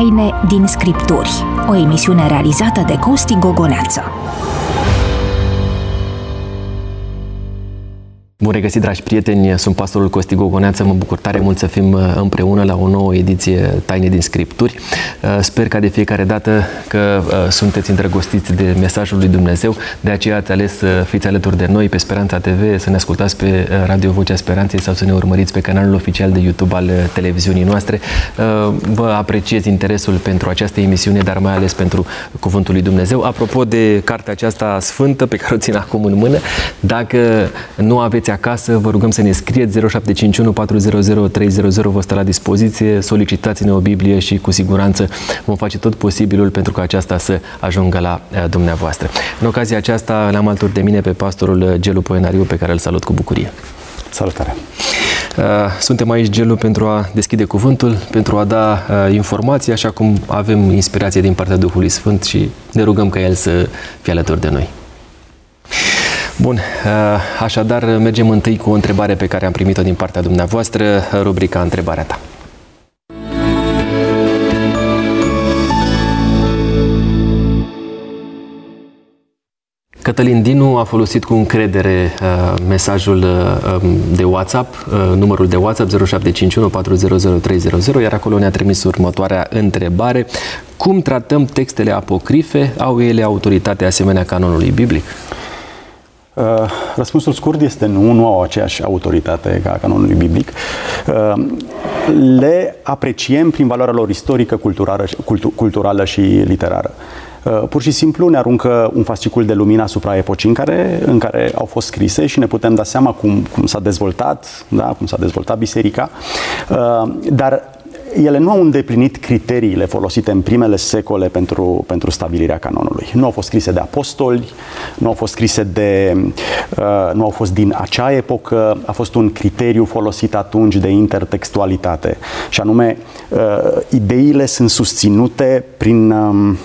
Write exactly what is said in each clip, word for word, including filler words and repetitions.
Taine din Scripturi, o emisiune realizată de Costi Gogoneață. Bun regăsit, dragi prieteni, sunt pastorul Costi Gogoneață, mă bucur tare mult să fim împreună la o nouă ediție Taine din Scripturi. Sper ca de fiecare dată că sunteți îndrăgostiți de mesajul lui Dumnezeu, de aceea ați ales să fiți alături de noi pe Speranța T V, să ne ascultați pe Radio Vocea Speranței sau să ne urmăriți pe canalul oficial de YouTube al televiziunii noastre. Vă apreciez interesul pentru această emisiune, dar mai ales pentru Cuvântul lui Dumnezeu. Apropo de cartea aceasta sfântă pe care o țin acum în mână, dacă nu aveți acasă, vă rugăm să ne scrieți. Zero șapte cinci unu patru zero zero trei zero zero vă stă la dispoziție, solicitați-ne o Biblie și cu siguranță vom face tot posibilul pentru ca aceasta să ajungă la dumneavoastră. În ocazia aceasta l-am alături de mine pe pastorul Gelu Poenariu, pe care îl salut cu bucurie. Salutare! Suntem aici, Gelu, pentru a deschide cuvântul, pentru a da informații, așa cum avem inspirație din partea Duhului Sfânt și ne rugăm ca El să fie alături de noi. Bun, așadar mergem întâi cu o întrebare pe care am primit-o din partea dumneavoastră, rubrica Întrebarea ta. Cătălin Dinu a folosit cu încredere uh, mesajul uh, de WhatsApp, uh, numărul de WhatsApp zero șapte cinci unu patru zero zero trei zero zero, iar acolo ne-a trimis următoarea întrebare. Cum tratăm textele apocrife? Au ele autoritate asemenea canonului biblic? Uh, răspunsul scurt este nu, nu au aceeași autoritate ca canonului biblic. Uh, le apreciem prin valoarea lor istorică, culturală, cultu, culturală și literară. Uh, pur și simplu ne aruncă un fascicul de lumină asupra epocii în care, în care au fost scrise și ne putem da seama cum, cum s-a dezvoltat, da, cum s-a dezvoltat biserica. Uh, dar ele nu au îndeplinit criteriile folosite în primele secole pentru, pentru stabilirea canonului. Nu au fost scrise de apostoli, nu au fost scrise de, uh, nu au fost din acea epocă, a fost un criteriu folosit atunci de intertextualitate. Și anume, uh, ideile sunt susținute prin, uh,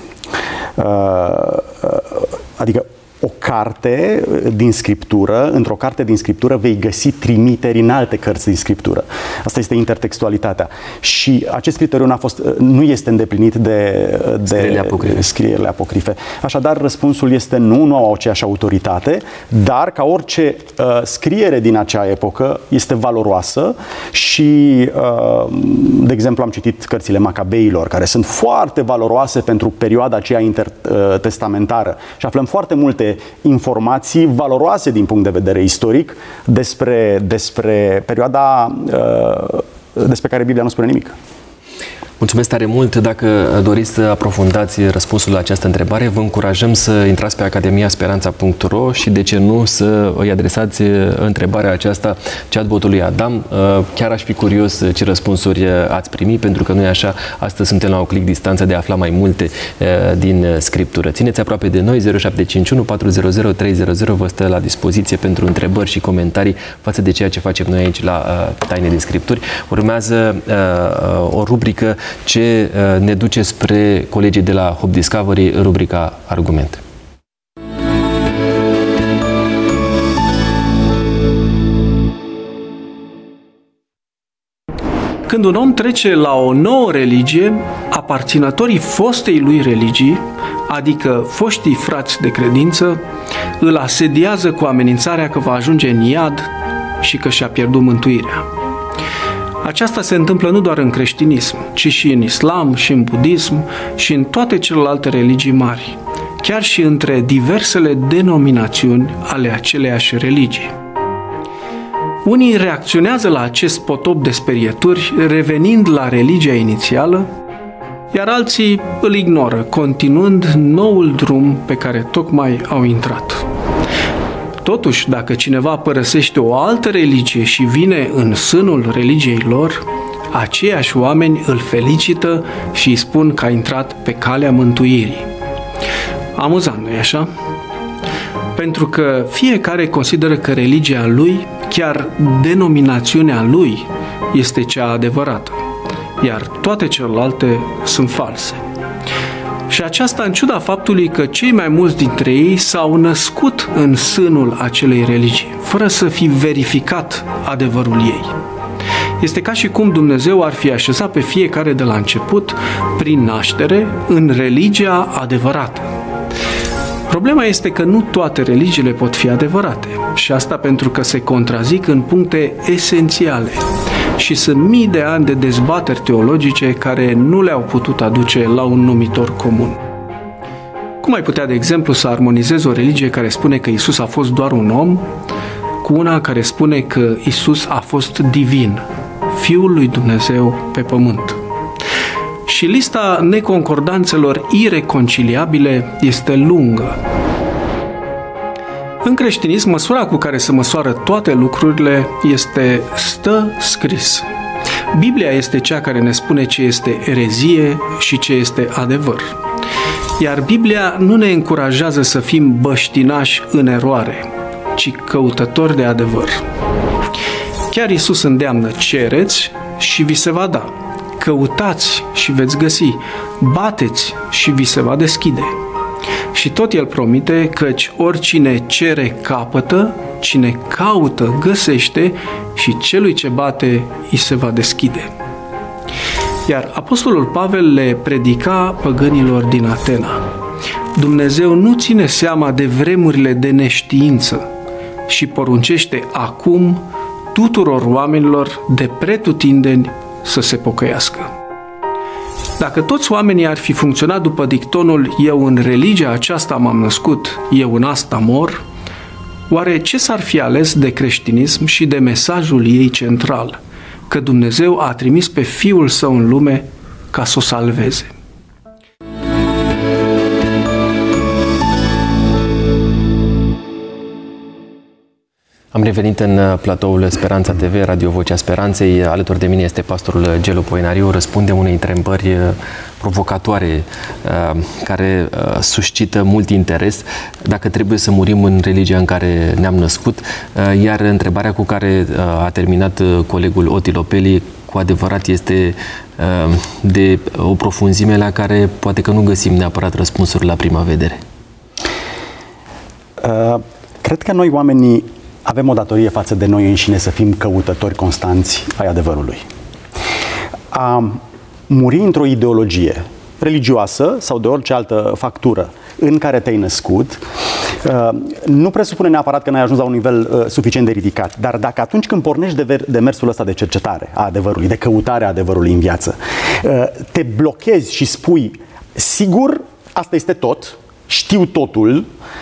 uh, adică o carte din Scriptură, într-o carte din Scriptură vei găsi trimiteri în alte cărți din Scriptură. Asta este intertextualitatea. Și acest criteriu n-a fost, nu este îndeplinit de, de scrierile apocrife. scrierile apocrife. Așadar, răspunsul este nu, nu au aceeași autoritate, dar ca orice uh, scriere din acea epocă este valoroasă și, uh, de exemplu, am citit cărțile Macabeilor, care sunt foarte valoroase pentru perioada aceea intertestamentară și aflăm foarte multe informații valoroase din punct de vedere istoric despre, despre perioada uh, despre care Biblia nu spune nimic. Mulțumesc tare mult! Dacă doriți să aprofundați răspunsul la această întrebare, vă încurajăm să intrați pe academia speranța punct ro și, de ce nu, să îi adresați întrebarea aceasta chatbotului Adam. Chiar aș fi curios ce răspunsuri ați primit, pentru că noi așa, astăzi suntem la un click distanță de a afla mai multe din Scriptură. Țineți aproape de noi, zero șapte cinci unu patru zero zero trei zero zero vă stă la dispoziție pentru întrebări și comentarii față de ceea ce facem noi aici la Taine din Scripturi. Urmează o rubrică ce ne duce spre colegii de la Hope Discovery, rubrica Argument. Când un om trece la o nouă religie, aparținătorii fostei lui religii, adică foștii frați de credință, îl asediază cu amenințarea că va ajunge în iad și că și-a pierdut mântuirea. Aceasta se întâmplă nu doar în creștinism, ci și în islam, și în budism, și în toate celelalte religii mari, chiar și între diversele denominațiuni ale aceleiași religii. Unii reacționează la acest potop de sperieturi revenind la religia inițială, iar alții îl ignoră, continuând noul drum pe care tocmai au intrat. Totuși, dacă cineva părăsește o altă religie și vine în sânul religiei lor, aceiași oameni îl felicită și îi spun că a intrat pe calea mântuirii. Amuzant, nu-i așa? Pentru că fiecare consideră că religia lui, chiar denominațiunea lui, este cea adevărată, iar toate celelalte sunt false. Și aceasta în ciuda faptului că cei mai mulți dintre ei s-au născut în sânul acelei religii, fără să fi verificat adevărul ei. Este ca și cum Dumnezeu ar fi așezat pe fiecare de la început, prin naștere, în religia adevărată. Problema este că nu toate religiile pot fi adevărate și asta pentru că se contrazic în puncte esențiale și sunt mii de ani de dezbateri teologice care nu le-au putut aduce la un numitor comun. Cum ai putea, de exemplu, să armonizezi o religie care spune că Isus a fost doar un om cu una care spune că Isus a fost divin, Fiul lui Dumnezeu pe pământ? Și lista neconcordanțelor ireconciliabile este lungă. În creștinism, măsura cu care se măsoară toate lucrurile este stă scris. Biblia este cea care ne spune ce este erezie și ce este adevăr. Iar Biblia nu ne încurajează să fim băștinași în eroare, ci căutători de adevăr. Chiar Iisus îndeamnă: cereți și vi se va da, căutați și veți găsi, bateți și vi se va deschide. Și tot El promite, căci oricine cere capătă, cine caută găsește și celui ce bate îi se va deschide. Iar Apostolul Pavel le predica păgânilor din Atena: Dumnezeu nu ține seama de vremurile de neștiință și poruncește acum tuturor oamenilor de pretutindeni să se pocăiască. Dacă toți oamenii ar fi funcționat după dictonul eu în religia aceasta m-am născut, eu în asta mor, oare ce s-ar fi ales de creștinism și de mesajul ei central, că Dumnezeu a trimis pe Fiul Său în lume ca să o salveze? Am revenit în platoul Speranța T V, Radio Vocea Speranței. Alături de mine este pastorul Gelu Poenariu. Răspundem unei întrebări provocatoare care suscită mult interes. Dacă trebuie să murim în religia în care ne-am născut, iar întrebarea cu care a terminat colegul Oti Lopeli cu adevărat este de o profunzime la care poate că nu găsim neapărat răspunsuri la prima vedere. Uh, cred că noi oamenii avem o datorie față de noi înșine să fim căutători constanți ai adevărului. A muri într-o ideologie religioasă sau de orice altă factură în care te-ai născut nu presupune neapărat că n-ai ajuns la un nivel suficient de ridicat, dar dacă atunci când pornești de, ver- de mersul ăsta de cercetare a adevărului, de căutare a adevărului în viață, te blochezi și spui sigur, asta este tot, știu totul,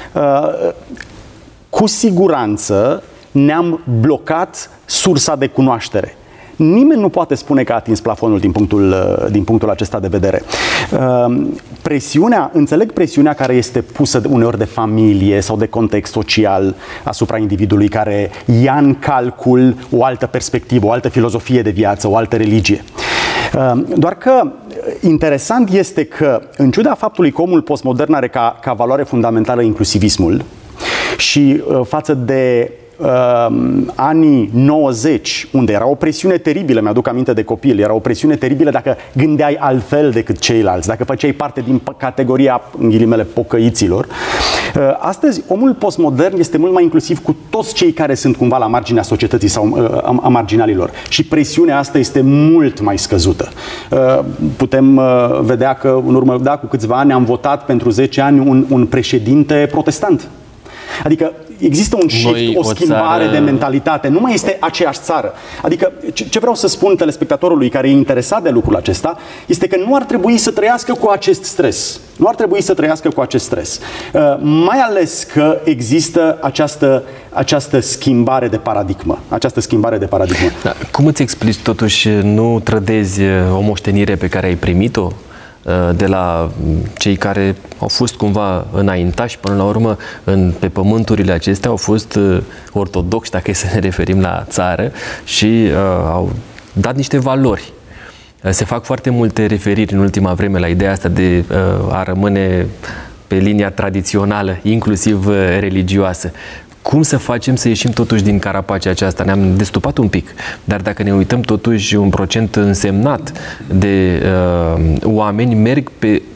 cu siguranță ne-am blocat sursa de cunoaștere. Nimeni nu poate spune că a atins plafonul din punctul, din punctul acesta de vedere. Presiunea, înțeleg presiunea care este pusă uneori de familie sau de context social asupra individului care ia în calcul o altă perspectivă, o altă filozofie de viață, o altă religie. Doar că interesant este că, în ciuda faptului că omul postmodern are ca, ca valoare fundamentală inclusivismul și față de Uh, anii nouăzeci, unde era o presiune teribilă, mi-aduc aminte de copil, era o presiune teribilă dacă gândeai altfel decât ceilalți, dacă făceai parte din categoria, în ghilimele, pocăiților. Uh, astăzi, omul postmodern este mult mai inclusiv cu toți cei care sunt cumva la marginea societății sau uh, a marginalilor și presiunea asta este mult mai scăzută. Uh, putem uh, vedea că în urmă, da, cu câțiva ani am votat pentru zece ani un, un președinte protestant. Adică există un shift, Noi, o schimbare o țară... de mentalitate. Nu mai este aceeași țară. Adică ce vreau să spun telespectatorului care e interesat de lucrul acesta este că nu ar trebui să trăiască cu acest stres. Nu ar trebui să trăiască cu acest stres. Uh, mai ales că există această, această schimbare de paradigmă. Această schimbare de paradigmă. Da, cum îți explici totuși, nu trădezi o moștenire pe care ai primit-o de la cei care au fost cumva înaintași până la urmă în, pe pământurile acestea, au fost ortodoxi, dacă e să ne referim la țară, și uh, au dat niște valori. Se fac foarte multe referiri în ultima vreme la ideea asta de uh, a rămâne pe linia tradițională, inclusiv uh, religioasă. Cum să facem să ieșim totuși din carapacea aceasta? Ne-am destupat un pic, dar dacă ne uităm totuși un procent însemnat de uh, oameni merg pe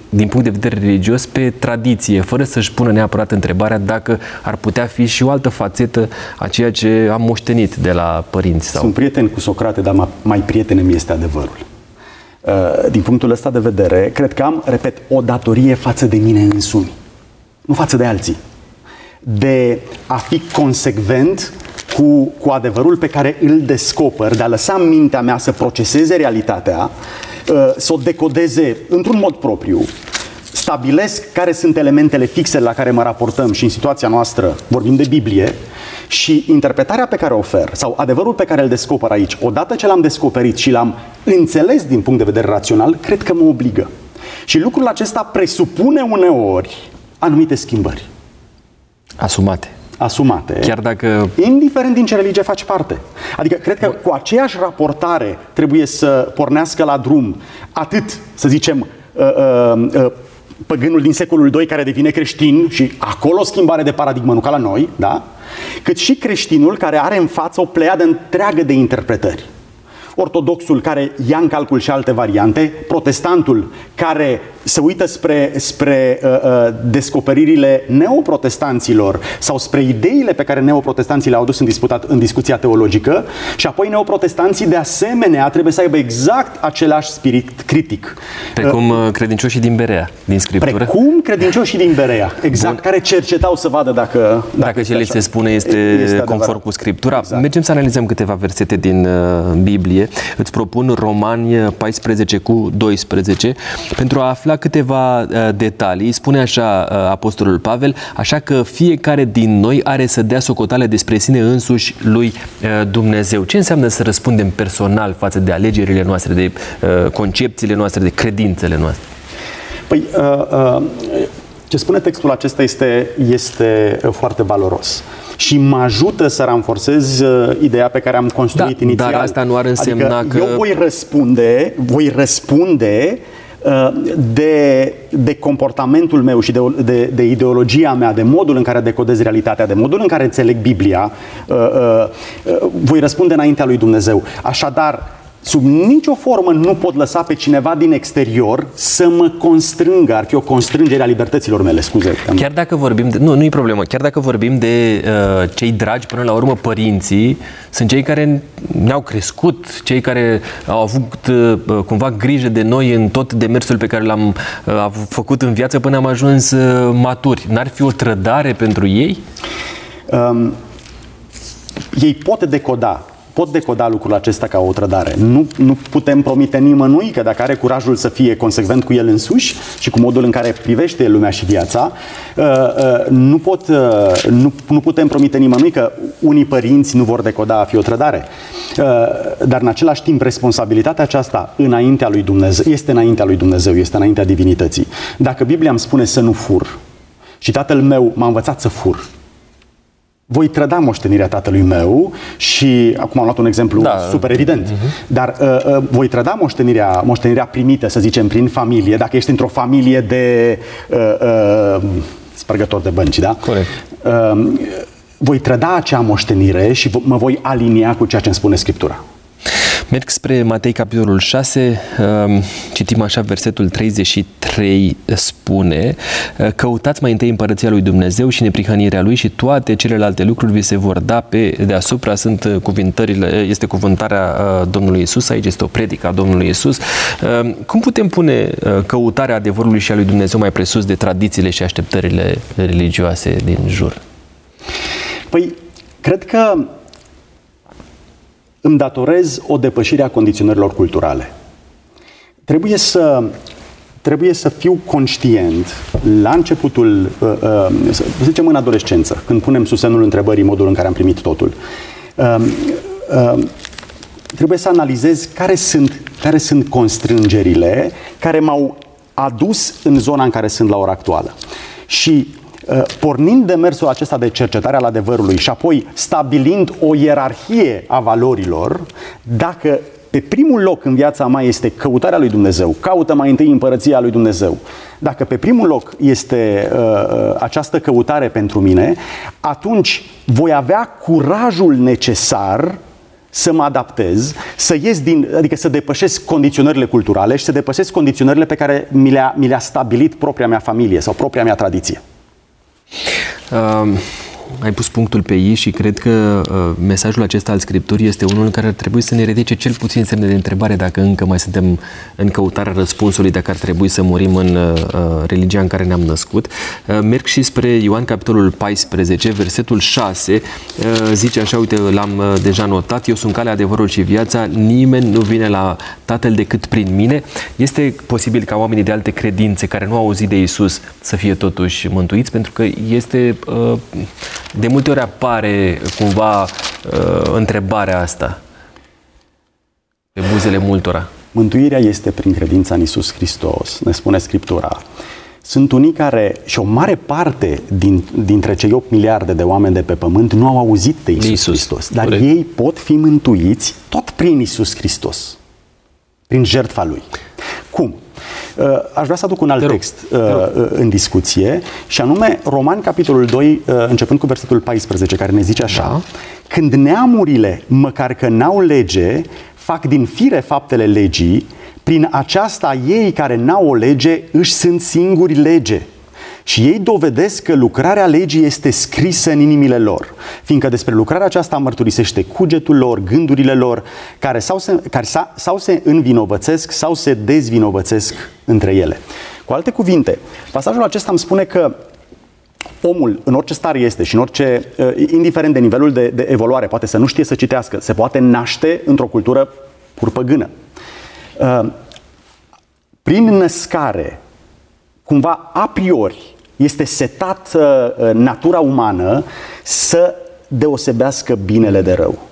din punct de vedere religios pe tradiție, fără să-și pună neapărat întrebarea dacă ar putea fi și o altă fațetă a ceea ce am moștenit de la părinți. Sau... Sunt prieten cu Socrate, dar mai prieten îmi este adevărul. Din punctul ăsta de vedere, cred că am, repet, o datorie față de mine însumi, nu față de alții, de a fi consecvent cu, cu adevărul pe care îl descoper, de a lăsa mintea mea să proceseze realitatea, să o decodeze într-un mod propriu, stabilesc care sunt elementele fixe la care mă raportăm și în situația noastră vorbim de Biblie și interpretarea pe care o ofer sau adevărul pe care îl descoper aici, odată ce l-am descoperit și l-am înțeles din punct de vedere rațional, cred că mă obligă. Și lucrul acesta presupune uneori anumite schimbări. Asumate. Asumate. Chiar dacă... Indiferent din ce religie faci parte. Adică cred că cu aceeași raportare trebuie să pornească la drum atât, să zicem, uh, uh, uh, păgânul din secolul doi care devine creștin și acolo o schimbare de paradigmă, nu ca la noi, da? Cât și creștinul care are în față o pleiadă întreagă de interpretări. Ortodoxul care ia în calcul și alte variante, protestantul care se uită spre, spre uh, uh, descoperirile neoprotestanților sau spre ideile pe care neoprotestanții le-au dus în, disputat, în discuția teologică și apoi neoprotestanții de asemenea trebuie să aibă exact același spirit critic. Precum uh, credincioșii din Berea, din Scriptură. Precum credincioșii din Berea, exact, Bun. care cercetau să vadă dacă... Dacă, dacă ce le se spune este, este conform adevărat. Cu Scriptura. Exact. Mergem să analizăm câteva versete din uh, Biblie. Îți propun Romani paisprezece cu doisprezece pentru a afla câteva uh, detalii. Spune așa uh, Apostolul Pavel, așa că fiecare din noi are să dea socoteală despre sine însuși lui uh, Dumnezeu. Ce înseamnă să răspundem personal față de alegerile noastre, de uh, concepțiile noastre, de credințele noastre? Păi, uh, uh, ce spune textul acesta este, este foarte valoros. Și mă ajută să ranforsez uh, ideea pe care am construit da, inițial. Dar asta nu ar însemna adică că... eu voi răspunde, voi răspunde uh, de, de comportamentul meu și de, de, de ideologia mea, de modul în care decodez realitatea, de modul în care înțeleg Biblia, uh, uh, uh, voi răspunde înaintea lui Dumnezeu. Așadar, sub nicio formă nu pot lăsa pe cineva din exterior să mă constrângă, ar fi o constrângere a libertăților mele, scuze. Chiar dacă vorbim de, nu, nu e problemă, chiar dacă vorbim de uh, cei dragi, până la urmă părinții, sunt cei care ne-au crescut, cei care au avut uh, cumva grijă de noi în tot demersul pe care l-am uh, făcut în viață până am ajuns uh, maturi. N-ar fi o trădare pentru ei? Um, ei pot decoda Pot decoda lucrul acesta ca o trădare. Nu, nu putem promite nimănui că dacă are curajul să fie consecvent cu el însuși și cu modul în care privește lumea și viața, uh, uh, nu, pot, uh, nu, nu putem promite nimănui că unii părinți nu vor decoda a fi o trădare. Uh, dar în același timp responsabilitatea aceasta înaintea lui Dumnezeu, este înaintea lui Dumnezeu, este înaintea divinității. Dacă Biblia îmi spune să nu fur și tatăl meu m-a învățat să fur, voi trăda moștenirea tatălui meu și, acum am luat un exemplu da. super evident, uh-huh. dar uh, uh, voi trăda moștenirea, moștenirea primită, să zicem, prin familie, dacă ești într-o familie de uh, uh, spărgători de bănci, da? Corect. Uh, voi trăda acea moștenire și mă voi alinia cu ceea ce îmi spune Scriptura. Merg spre Matei, capitolul șase, citim așa, versetul treizeci și trei spune: căutați mai întâi împărăția lui Dumnezeu și neprihănirea lui și toate celelalte lucruri vi se vor da pe deasupra. Sunt cuvântările, este cuvântarea Domnului Iisus, aici este o predică a Domnului Iisus. Cum putem pune căutarea adevărului și a lui Dumnezeu mai presus de tradițiile și așteptările religioase din jur? Păi, cred că îmi datorez o depășire a condiționărilor culturale. Trebuie să, trebuie să fiu conștient la începutul, uh, uh, să zicem în adolescență, când punem sub semnul întrebării modul în care am primit totul. Uh, uh, trebuie să analizez care sunt, care sunt constrângerile care m-au adus în zona în care sunt la ora actuală. Și pornind demersul acesta de cercetare al adevărului și apoi stabilind o ierarhie a valorilor, dacă pe primul loc în viața mea este căutarea lui Dumnezeu, caută mai întâi împărăția lui Dumnezeu, dacă pe primul loc este uh, această căutare pentru mine, atunci voi avea curajul necesar să mă adaptez, să ies din, adică să depășesc condiționările culturale și să depășesc condiționările pe care mi le-a, mi le-a stabilit propria mea familie sau propria mea tradiție. Um... Ai pus punctul pe I și cred că uh, mesajul acesta al Scripturii este unul în care ar trebui să ne ridice cel puțin semne de întrebare dacă încă mai suntem în căutarea răspunsului, dacă ar trebui să murim în uh, religia în care ne-am născut. Uh, merg și spre Ioan, capitolul paisprezece, versetul șase, uh, zice așa, uite, l-am uh, deja notat, eu sunt calea, adevărul și viața, nimeni nu vine la Tatăl decât prin mine. Este posibil ca oamenii de alte credințe care nu au auzit de Iisus să fie totuși mântuiți, pentru că este... Uh, De multe ori apare cumva uh, întrebarea asta pe buzele multora. Mântuirea este prin credința în Iisus Hristos, ne spune Scriptura. Sunt unii care, și o mare parte din, dintre cei opt miliarde de oameni de pe pământ nu au auzit de Iisus, Iisus. Hristos, dar Corect. Ei pot fi mântuiți tot prin Iisus Hristos, prin jertfa Lui. Cum? Aș vrea să aduc un alt text în discuție și anume Romani, capitolul doi, începând cu versetul paisprezece, care ne zice așa: da. Când neamurile, măcar că n-au lege, fac din fire faptele legii, prin aceasta ei care n-au o lege își sunt singuri lege. Și ei dovedesc că lucrarea legii este scrisă în inimile lor, fiindcă despre lucrarea aceasta mărturisește cugetul lor, gândurile lor, care sau se, care sa, sau se învinovățesc sau se dezvinovățesc între ele. Cu alte cuvinte, pasajul acesta îmi spune că omul, în orice stare este și în orice, indiferent de nivelul de, de evoluare, poate să nu știe să citească, se poate naște într-o cultură pur păgână. Prin născare, cumva a priori, este setat uh, natura umană să deosebească binele de rău.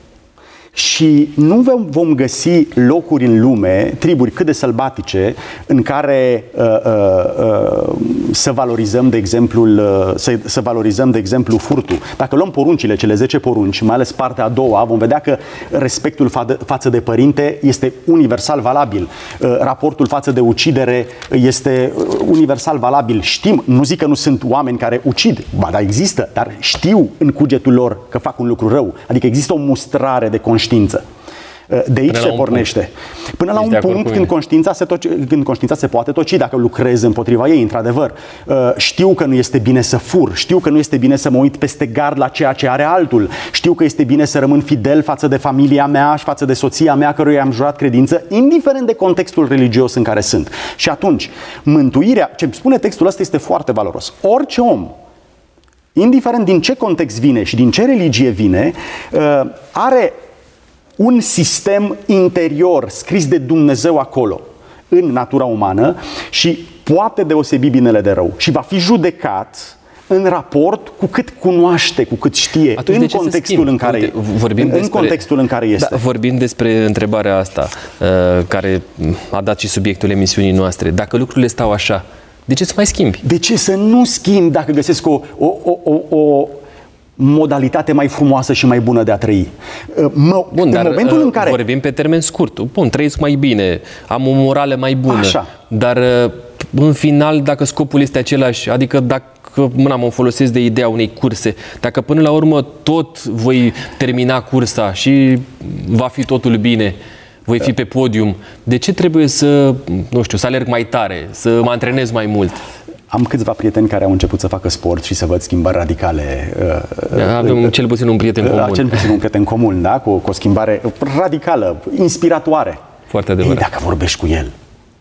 Și nu vom găsi locuri în lume, triburi cât de sălbatice, în care uh, uh, uh, să valorizăm, de exemplu, uh, să, să valorizăm, de exemplu, furtul. Dacă luăm poruncile, cele zece porunci, mai ales partea a doua, vom vedea că respectul fa- față de părinte este universal valabil. Uh, raportul față de ucidere este universal valabil. Știm, nu zic că nu sunt oameni care ucid, ba da, există, dar știu în cugetul lor că fac un lucru rău. Adică există o mustrare de conștiință. De aici se pornește. Până la un punct când conștiința, se toci, când conștiința se poate toci dacă lucrez împotriva ei, într-adevăr. Știu că nu este bine să fur, știu că nu este bine să mă uit peste gard la ceea ce are altul, știu că este bine să rămân fidel față de familia mea și față de soția mea căruia am jurat credință, indiferent de contextul religios în care sunt. Și atunci, mântuirea, ce spune textul ăsta este foarte valoros. Orice om, indiferent din ce context vine și din ce religie vine, are un sistem interior scris de Dumnezeu acolo, în natura umană, și poate deosebi binele de rău și va fi judecat în raport cu cât cunoaște, cu cât știe. Atunci, în contextul în care, Uite, vorbim în, despre, în contextul în care este. Da, vorbim despre întrebarea asta, uh, care a dat și subiectul emisiunii noastre. Dacă lucrurile stau așa, de ce să mai schimbi? De ce să nu schimbi dacă găsesc o, o, o, o, o modalitate mai frumoasă și mai bună de a trăi? Mă, Bun, în dar momentul în care... vorbim pe termen scurt. Bun, trăiesc mai bine, am o morală mai bună. Așa. Dar în final, dacă scopul este același, adică dacă mâna mă folosesc de ideea unei curse, dacă până la urmă tot voi termina cursa și va fi totul bine, voi fi pe podium, de ce trebuie să, nu știu, să alerg mai tare, să mă antrenez mai mult? Am câțiva prieteni care au început să facă sport și să văd schimbări radicale. Avem uh, cel puțin un prieten comun. Cel puțin un prieten comun, da? Cu, cu o schimbare radicală, inspiratoare. Foarte adevărat. Ei, dacă vorbești cu el,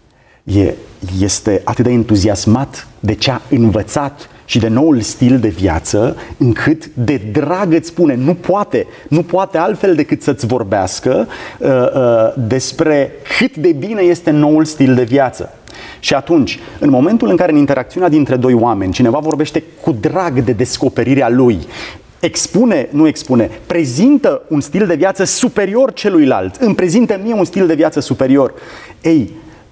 e, este atât de entuziasmat de ce a învățat și de noul stil de viață, încât de drag îți spune, nu poate, nu poate altfel decât să-ți vorbească uh, uh, despre cât de bine este noul stil de viață. Și atunci, în momentul în care în interacțiunea dintre doi oameni cineva vorbește cu drag de descoperirea lui, expune, nu expune, prezintă un stil de viață superior celuilalt, îmi prezintă mie un stil de viață superior, ei,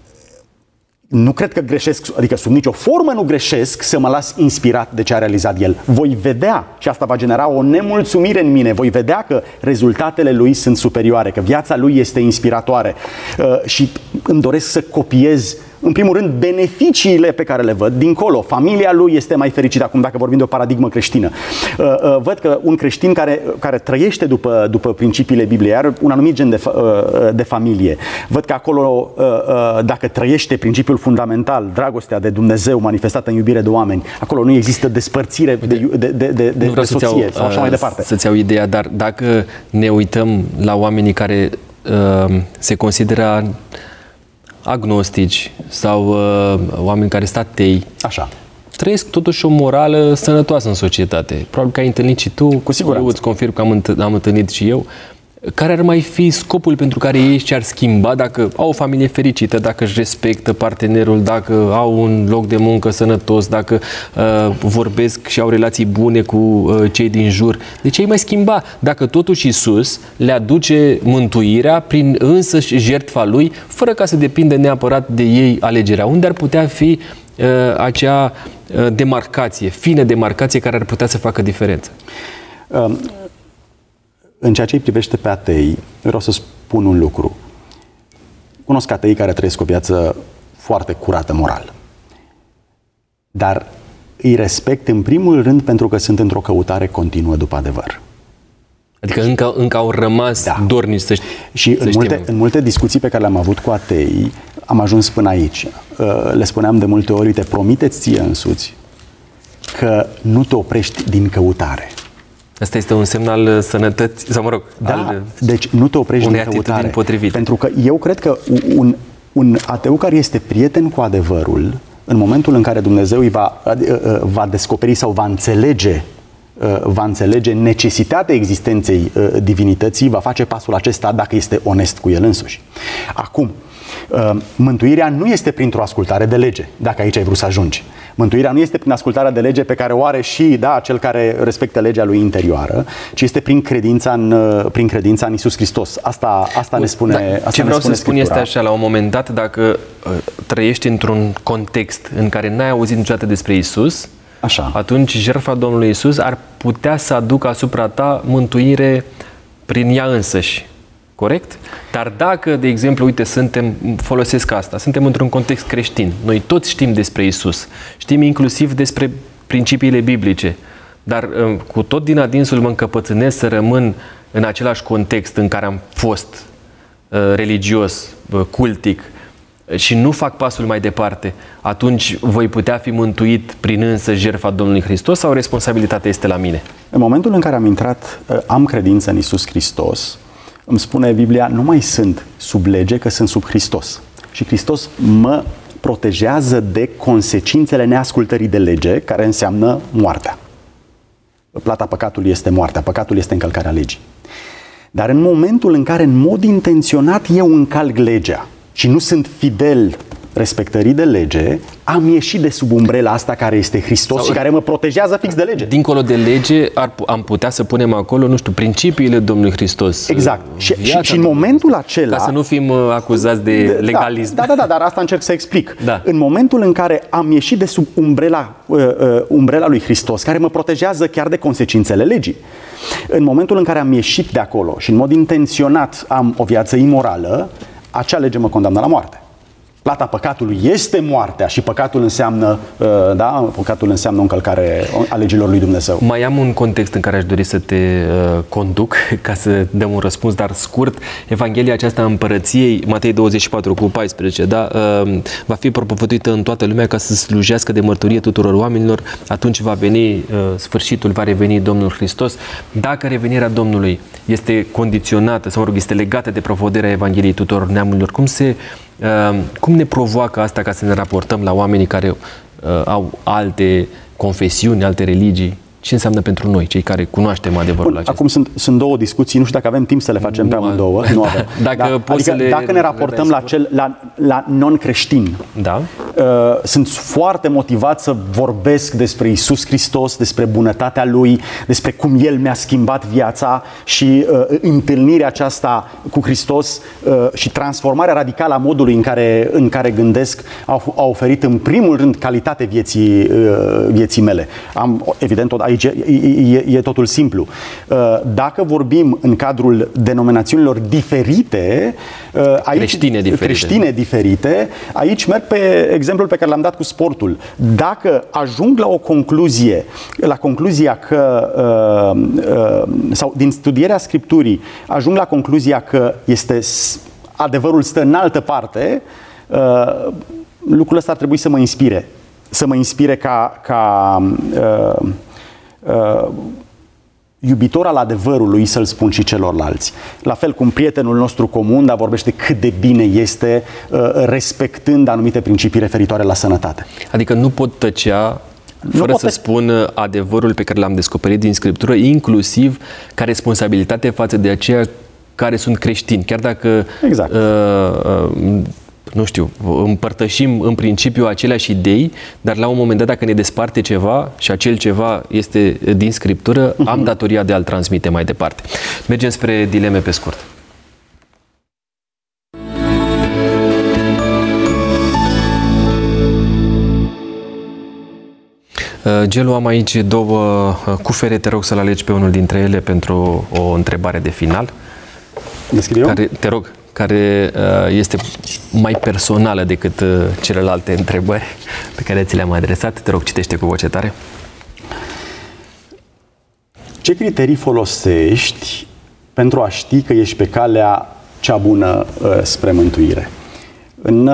nu cred că greșesc, adică sub nicio formă nu greșesc să mă las inspirat de ce a realizat el. Voi vedea, și asta va genera o nemulțumire în mine, voi vedea că rezultatele lui sunt superioare, că viața lui este inspiratoare uh, și îmi doresc să copiez în primul rând, beneficiile pe care le văd dincolo. Familia lui este mai fericită acum, dacă vorbim de o paradigmă creștină. Văd că un creștin care, care trăiește după, după principiile Bibliei are un anumit gen de, de familie. Văd că acolo, dacă trăiește principiul fundamental, dragostea de Dumnezeu manifestată în iubire de oameni, acolo nu există despărțire de, de, de, de, de, de soție iau, sau așa mai departe. Să-ți iau ideea, dar dacă ne uităm la oamenii care uh, se consideră agnostici sau uh, oameni care sunt atei, așa, trăiesc totuși o morală sănătoasă în societate. Probabil că ai întâlnit și tu, cu siguranță. Eu îți confirm că am, înt- am întâlnit și eu. Care ar mai fi scopul pentru care ei și-ar schimba dacă au o familie fericită, dacă își respectă partenerul, dacă au un loc de muncă sănătos, dacă uh, vorbesc și au relații bune cu uh, cei din jur? De ce ai mai schimba dacă totuși Iisus le aduce mântuirea prin însăși jertfa Lui, fără ca să depindă neapărat de ei alegerea? Unde ar putea fi uh, acea uh, demarcație, fină demarcație care ar putea să facă diferență? Um. În ceea ce îi privește pe atei, vreau să spun un lucru. Cunosc atei care trăiesc o viață foarte curată moral. Dar îi respect în primul rând pentru că sunt într-o căutare continuă după adevăr. Adică încă, încă au rămas da. dornici să știe. Și în multe, în multe discuții pe care le-am avut cu atei, am ajuns până aici. Le spuneam de multe ori, uite, promiteți ție însuți că nu te oprești din căutare. Asta este un semn al sănătății, sau mă rog, da, al deci nu te oprești din căutare. Potrivite. Pentru că eu cred că un, un ateu care este prieten cu adevărul, în momentul în care Dumnezeu îi va, va descoperi sau va înțelege, va înțelege necesitatea existenței divinității, va face pasul acesta dacă este onest cu el însuși. Acum, mântuirea nu este printr-o ascultare de lege, dacă aici ai vrut să ajungi. Mântuirea nu este prin ascultarea de lege pe care o are și da, cel care respectă legea lui interioară, ci este prin credința în, prin credința în Iisus Hristos. Asta, asta ne spune, da, asta ce ne vreau spune să spun Scriptura. este așa, la un moment dat, dacă uh, trăiești într-un context în care n-ai auzit niciodată despre Iisus, așa, atunci jertfa Domnului Iisus ar putea să aducă asupra ta mântuire prin ea însăși. Corect? Dar dacă, de exemplu, uite, suntem, folosesc asta, suntem într-un context creștin, noi toți știm despre Iisus, știm inclusiv despre principiile biblice, dar cu tot din adinsul mă încăpățânesc să rămân în același context în care am fost uh, religios, uh, cultic și nu fac pasul mai departe, atunci voi putea fi mântuit prin însă jertfa Domnului Hristos sau responsabilitatea este la mine? În momentul în care am intrat, uh, am credință în Iisus Hristos, îmi spune Biblia, nu mai sunt sub lege, că sunt sub Hristos. Și Hristos mă protejează de consecințele neascultării de lege, care înseamnă moartea. Plata păcatului este moartea, păcatul este încălcarea legii. Dar în momentul în care, în mod intenționat, eu încalc legea și nu sunt fidel respectării de lege, am ieșit de sub umbrela asta care este Hristos sau și care mă protejează fix de lege. Dincolo de lege, ar, am putea să punem acolo, nu știu, principiile Domnului Hristos. Exact. Și, și, și în momentul acela... Ca să nu fim uh, acuzați de da, legalism. Da, da, da, dar asta încerc să explic. Da. În momentul în care am ieșit de sub umbrela, uh, uh, umbrela lui Hristos, care mă protejează chiar de consecințele legii, în momentul în care am ieșit de acolo și în mod intenționat am o viață imorală, acea lege mă condamnă la moarte. Plata păcatului este moartea și păcatul înseamnă, da, păcatul înseamnă o încălcare a legilor lui Dumnezeu. Mai am un context în care aș dori să te uh, conduc ca să dăm un răspuns, dar scurt. Evanghelia aceasta a Împărăției, Matei douăzeci și patru cu paisprezece, da, uh, va fi propovăduită în toată lumea ca să slujească de mărturie tuturor oamenilor. Atunci va veni uh, sfârșitul, va reveni Domnul Hristos. Dacă revenirea Domnului este condiționată, sau mă rog, este legată de propovăduirea Evangheliei tuturor neamurilor, cum se Uh, cum ne provoacă asta ca să ne raportăm la oamenii care uh, au alte confesiuni, alte religii? Ce înseamnă pentru noi, cei care cunoaștem adevărul Bun, acesta? Acum sunt, sunt două discuții, nu știu dacă avem timp să le facem pe amândouă. Nu avem. Dacă, da? poți adică, să le dacă ne raportăm la, cel, la, la non-creștin, da? uh, sunt foarte motivat să vorbesc despre Iisus Hristos, despre bunătatea Lui, despre cum El mi-a schimbat viața și uh, întâlnirea aceasta cu Hristos uh, și transformarea radicală a modului în care, în care gândesc a, a oferit în primul rând calitate vieții, uh, vieții mele. Am, evident, aici Aici e, e, e totul simplu. Dacă vorbim în cadrul denominațiunilor diferite, aici, creștine diferite, creștine diferite, aici merg pe exemplul pe care l-am dat cu sportul. Dacă ajung la o concluzie, la concluzia că, sau din studierea Scripturii, ajung la concluzia că este adevărul stă în altă parte, lucrul ăsta ar trebui să mă inspire. Să mă inspire ca, ca uh, uh, iubitor al adevărului să-l spun și celorlalți. La fel cum prietenul nostru comun, dar vorbește cât de bine este uh, respectând anumite principii referitoare la sănătate. Adică nu pot tăcea fără pot să spun adevărul pe care l-am descoperit din Scriptură, inclusiv ca responsabilitate față de aceia care sunt creștini. Chiar dacă exact. uh, uh, nu știu, împărtășim în principiu aceleași idei, dar la un moment dat, dacă ne desparte ceva și acel ceva este din Scriptură, uh-huh. am datoria de a-l transmite mai departe. Mergem spre dileme pe scurt. Gelu, am aici două cufere, te rog să-l alegi pe unul dintre ele pentru o întrebare de final. Descriu? Care, te rog, care este mai personală decât celelalte întrebări pe care ți le-am adresat. Te rog, citește cu voce tare. Ce criterii folosești pentru a ști că ești pe calea cea bună spre mântuire? În,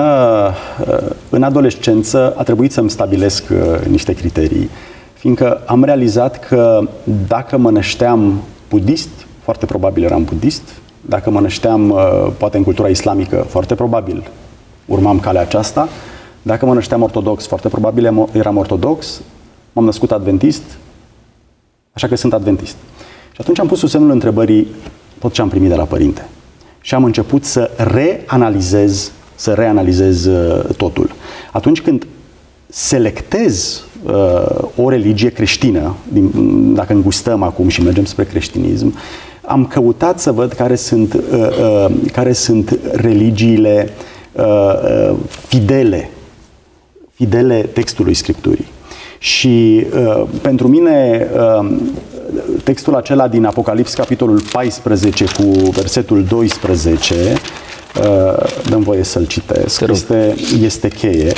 în adolescență a trebuit să-mi stabilesc niște criterii, fiindcă am realizat că dacă mă nășteam budist, foarte probabil eram budist. Dacă mă nășteam, poate în cultura islamică, foarte probabil urmam calea aceasta. Dacă mă nășteam ortodox, foarte probabil eram ortodox. M-am născut adventist, așa că sunt adventist. Și atunci am pus sub semnul întrebării tot ce am primit de la părinte. Și am început să reanalizez, să reanalizez totul. Atunci când selectez uh, o religie creștină, din, dacă îngustăm acum și mergem spre creștinism, am căutat să văd care sunt, uh, uh, care sunt religiile uh, uh, fidele, fidele textului Scripturii. Și uh, pentru mine uh, textul acela din Apocalips, capitolul paisprezece cu versetul doisprezece, uh, dăm voie să-l citesc, este, este cheie.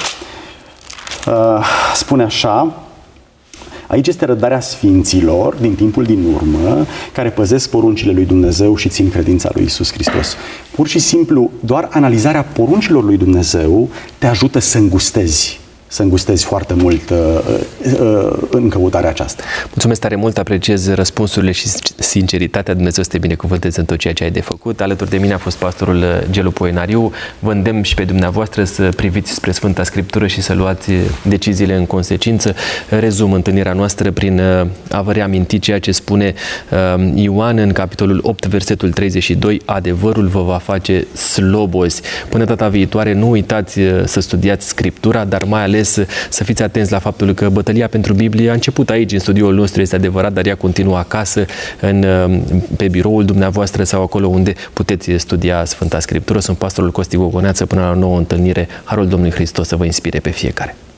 Uh, spune așa: aici este răbdarea sfinților din timpul din urmă, care păzesc poruncile lui Dumnezeu și țin credința lui Iisus Hristos. Pur și simplu, doar analizarea poruncilor lui Dumnezeu te ajută să îngustezi, să îngustezi foarte mult uh, uh, în căutarea aceasta. Mulțumesc tare mult, apreciez răspunsurile și sinceritatea. Dumnezeu să te binecuvânteze în tot ceea ce ai de făcut. Alături de mine a fost pastorul Gelu Poenariu. Vă îndemn și pe dumneavoastră să priviți spre Sfânta Scriptură și să luați deciziile în consecință. Rezum întâlnirea noastră prin a vă reaminti ceea ce spune Ioan în capitolul opt, versetul treizeci și doi: adevărul vă va face slobozi. Până data viitoare, nu uitați să studiați Scriptura, dar mai ales să fiți atenți la faptul că bătălia pentru Biblie a început aici, în studioul nostru, este adevărat, dar ea continuă acasă, în, pe biroul dumneavoastră sau acolo unde puteți studia Sfânta Scriptură. Sunt pastorul Costi Gogoneață. Până la o nouă întâlnire, harul Domnului Hristos să vă inspire pe fiecare.